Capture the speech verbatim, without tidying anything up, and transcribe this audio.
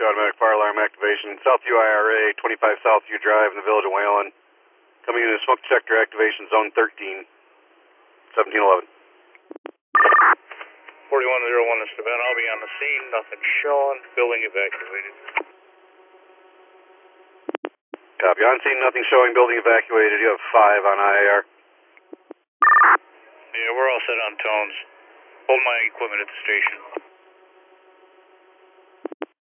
automatic fire alarm activation. Southview I R A, twenty-five Southview Drive in the village of Whalen. Coming into smoke detector activation zone thirteen, seventeen eleven. forty-one oh one is Savannah. I'll be on the scene. Nothing showing. Building evacuated. Copy. On scene, nothing showing. Building evacuated. You have five on I A R. Yeah, we're all set on tones. Hold my equipment at the station.